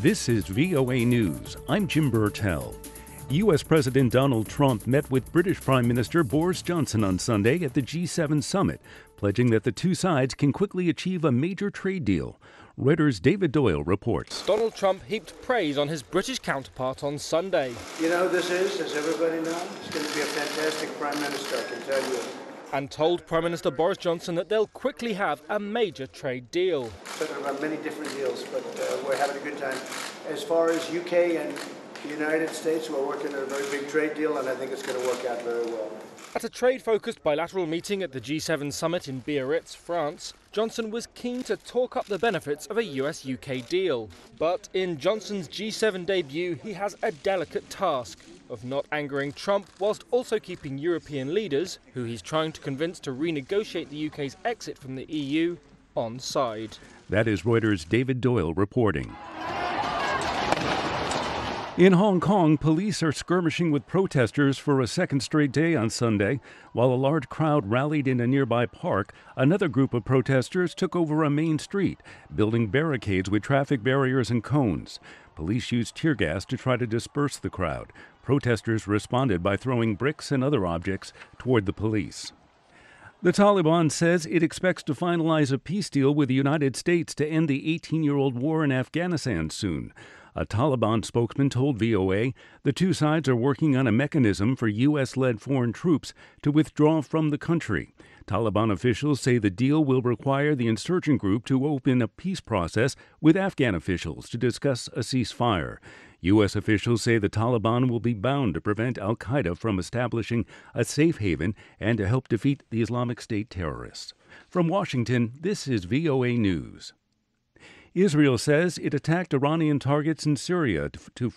This is VOA News. I'm Jim Burtell. U.S. President Donald Trump met with British Prime Minister Boris Johnson on Sunday at the G7 summit, pledging that the two sides can quickly achieve a major trade deal. Reuters' David Doyle reports. Donald Trump heaped praise on his British counterpart on Sunday. You know, this is, as everybody knows, it's going to be a fantastic Prime Minister, I can tell you. And told Prime Minister Boris Johnson that they'll quickly have a major trade deal. Talking about many different deals, but we're having a good time. As far as UK and the United States, we're working on a very big trade deal, and I think it's going to work out very well. At a trade-focused bilateral meeting at the G7 summit in Biarritz, France, Johnson was keen to talk up the benefits of a US-UK deal. But in Johnson's G7 debut, he has a delicate task of not angering Trump whilst also keeping European leaders, who he's trying to convince to renegotiate the UK's exit from the EU, on side. That is Reuters' David Doyle reporting. In Hong Kong, police are skirmishing with protesters for a second straight day on Sunday. While a large crowd rallied in a nearby park, another group of protesters took over a main street, building barricades with traffic barriers and cones. Police used tear gas to try to disperse the crowd. Protesters responded by throwing bricks and other objects toward the police. The Taliban says it expects to finalize a peace deal with the United States to end the 18-year-old war in Afghanistan soon. A Taliban spokesman told VOA the two sides are working on a mechanism for U.S.-led foreign troops to withdraw from the country. Taliban officials say the deal will require the insurgent group to open a peace process with Afghan officials to discuss a ceasefire. U.S. officials say the Taliban will be bound to prevent al-Qaeda from establishing a safe haven and to help defeat the Islamic State terrorists. From Washington, this is VOA News. Israel says it attacked Iranian targets in Syria to